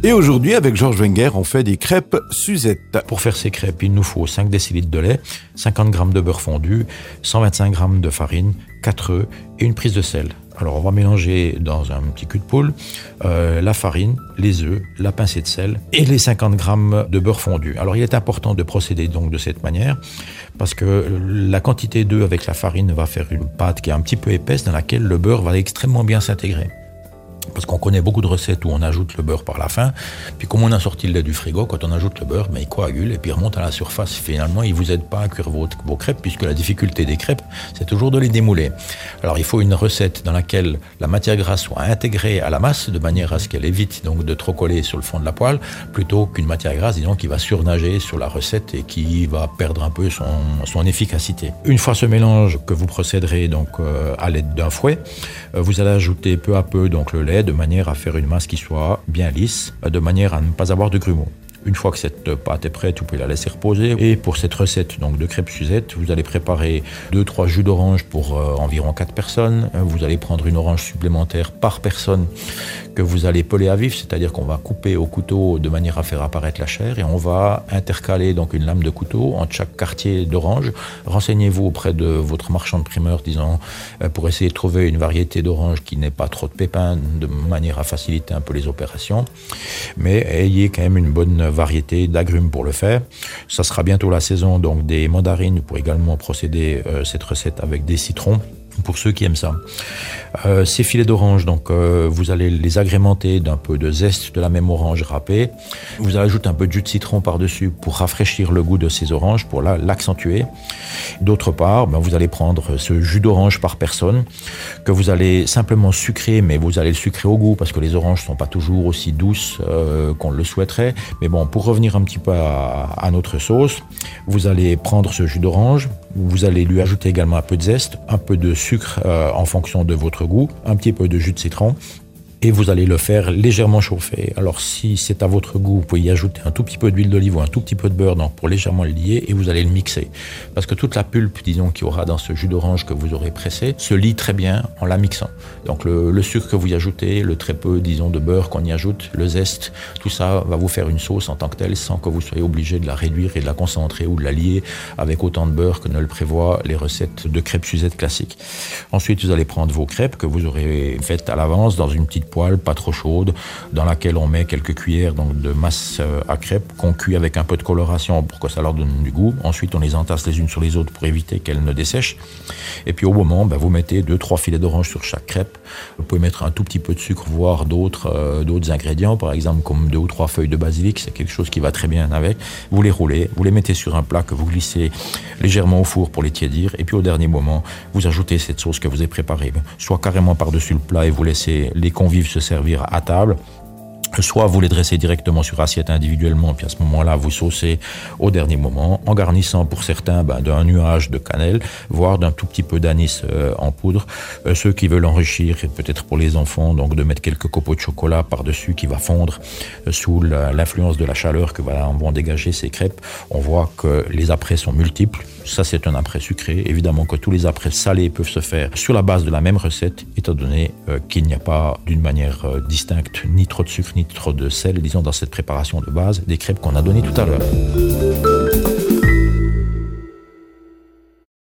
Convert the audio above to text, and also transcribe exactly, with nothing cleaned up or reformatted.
Et aujourd'hui, avec Georges Wenger, on fait des crêpes Suzette. Pour faire ces crêpes, il nous faut cinq décilitres de lait, cinquante grammes de beurre fondu, cent vingt-cinq grammes de farine, quatre œufs et une prise de sel. Alors on va mélanger dans un petit cul de poule euh, la farine, les œufs, la pincée de sel et les cinquante grammes de beurre fondu. Alors il est important de procéder donc de cette manière parce que la quantité d'œufs avec la farine va faire une pâte qui est un petit peu épaisse dans laquelle le beurre va extrêmement bien s'intégrer. Parce qu'on connaît beaucoup de recettes où on ajoute le beurre par la fin, puis comme on a sorti le lait du frigo, quand on ajoute le beurre, ben, il coagule et puis il remonte à la surface. Finalement, il ne vous aide pas à cuire vos, vos crêpes, puisque la difficulté des crêpes, c'est toujours de les démouler. Alors il faut une recette dans laquelle la matière grasse soit intégrée à la masse, de manière à ce qu'elle évite donc de trop coller sur le fond de la poêle, plutôt qu'une matière grasse, disons, qui va surnager sur la recette et qui va perdre un peu son, son efficacité. Une fois ce mélange que vous procéderez donc euh, à l'aide d'un fouet, euh, vous allez ajouter peu à peu donc le lait, de manière à faire une masse qui soit bien lisse, de manière à ne pas avoir de grumeaux. Une fois que cette pâte est prête, vous pouvez la laisser reposer. Et pour cette recette donc de crêpes Suzette, vous allez préparer deux trois jus d'orange pour euh, environ quatre personnes. Vous allez prendre une orange supplémentaire par personne que vous allez peler à vif, c'est-à-dire qu'on va couper au couteau de manière à faire apparaître la chair et on va intercaler donc une lame de couteau entre chaque quartier d'orange. Renseignez-vous auprès de votre marchand de primeur, disons, euh, pour essayer de trouver une variété d'orange qui n'ait pas trop de pépins, de manière à faciliter un peu les opérations. Mais ayez quand même une bonne variété d'agrumes pour le faire. Ça sera bientôt la saison donc des mandarines. Vous pourrez également procéder euh, cette recette avec des citrons pour ceux qui aiment ça. Euh, ces filets d'orange, donc euh, vous allez les agrémenter d'un peu de zeste de la même orange râpée. Vous allez ajouter un peu de jus de citron par-dessus pour rafraîchir le goût de ces oranges, pour la, l'accentuer. D'autre part, ben, vous allez prendre ce jus d'orange par personne que vous allez simplement sucrer, mais vous allez le sucrer au goût parce que les oranges sont pas toujours aussi douces euh, qu'on le souhaiterait. Mais bon, pour revenir un petit peu à, à notre sauce, vous allez prendre ce jus d'orange, vous allez lui ajouter également un peu de zeste, un peu de sucre euh, en fonction de votre goût, un petit peu de jus de citron. Et vous allez le faire légèrement chauffer. Alors si c'est à votre goût, vous pouvez y ajouter un tout petit peu d'huile d'olive ou un tout petit peu de beurre donc pour légèrement le lier et vous allez le mixer. Parce que toute la pulpe, disons, qu'il y aura dans ce jus d'orange que vous aurez pressé, se lie très bien en la mixant. Donc le, le sucre que vous y ajoutez, le très peu, disons, de beurre qu'on y ajoute, le zeste, tout ça va vous faire une sauce en tant que telle sans que vous soyez obligé de la réduire et de la concentrer ou de la lier avec autant de beurre que ne le prévoient les recettes de crêpes Suzette classiques. Ensuite, vous allez prendre vos crêpes que vous aurez faites à l'avance dans une petite poêle pas trop chaude, dans laquelle on met quelques cuillères donc, de masse à crêpes qu'on cuit avec un peu de coloration pour que ça leur donne du goût. Ensuite, on les entasse les unes sur les autres pour éviter qu'elles ne dessèchent. Et puis au moment, ben, vous mettez deux trois filets d'orange sur chaque crêpe. Vous pouvez mettre un tout petit peu de sucre, voire d'autres, euh, d'autres ingrédients, par exemple comme deux ou trois feuilles de basilic, c'est quelque chose qui va très bien avec. Vous les roulez, vous les mettez sur un plat que vous glissez légèrement au four pour les tiédir. Et puis au dernier moment, vous ajoutez cette sauce que vous avez préparée, soit carrément par-dessus le plat et vous laissez les convives se servir à table, soit vous les dressez directement sur assiette individuellement, puis à ce moment-là, vous saucez au dernier moment, en garnissant pour certains ben, d'un nuage de cannelle, voire d'un tout petit peu d'anis euh, en poudre. Euh, ceux qui veulent enrichir, et peut-être pour les enfants, donc de mettre quelques copeaux de chocolat par-dessus qui va fondre euh, sous la, l'influence de la chaleur que va, vont dégager ces crêpes. On voit que les apprêts sont multiples. Ça, c'est un après sucré. Évidemment que tous les après salés peuvent se faire sur la base de la même recette, étant donné euh, qu'il n'y a pas d'une manière euh, distincte ni trop de sucre ni trop de sel, disons, dans cette préparation de base des crêpes qu'on a données tout à l'heure.